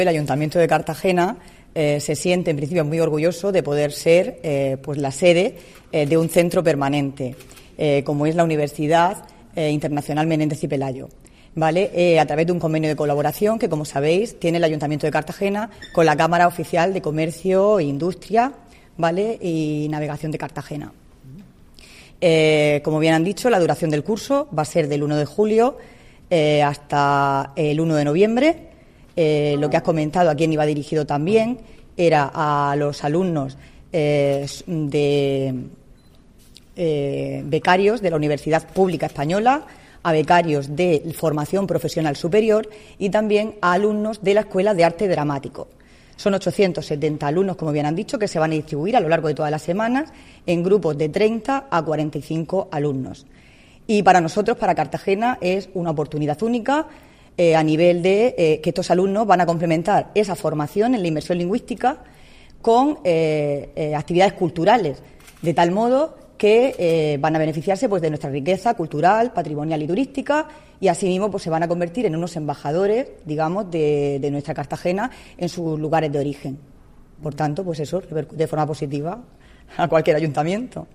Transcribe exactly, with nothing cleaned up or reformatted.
El Ayuntamiento de Cartagena eh, se siente en principio muy orgulloso de poder ser eh, pues la sede eh, de un centro permanente, eh, como es la Universidad eh, Internacional Menéndez y Pelayo, ¿vale? Eh, a través de un convenio de colaboración que, como sabéis, tiene el Ayuntamiento de Cartagena con la Cámara Oficial de Comercio e Industria, ¿vale? Y Navegación de Cartagena. Eh, como bien han dicho, la duración del curso va a ser del uno de julio eh, hasta el uno de noviembre. Eh, lo que has comentado, a quien iba dirigido también, era a los alumnos eh, de eh, becarios de la Universidad Pública Española, a becarios de formación profesional superior y también a alumnos de la Escuela de Arte Dramático. Son ochocientos setenta alumnos, como bien han dicho, que se van a distribuir a lo largo de todas las semanas en grupos de treinta a cuarenta y cinco alumnos. Y para nosotros, para Cartagena, es una oportunidad única eh, a nivel de eh, que estos alumnos van a complementar esa formación en la inmersión lingüística con eh, eh, actividades culturales, de tal modo que eh, van a beneficiarse pues de nuestra riqueza cultural, patrimonial y turística, y asimismo pues se van a convertir en unos embajadores, digamos, de, de nuestra Cartagena en sus lugares de origen. Por tanto, pues eso repercute de forma positiva a cualquier ayuntamiento.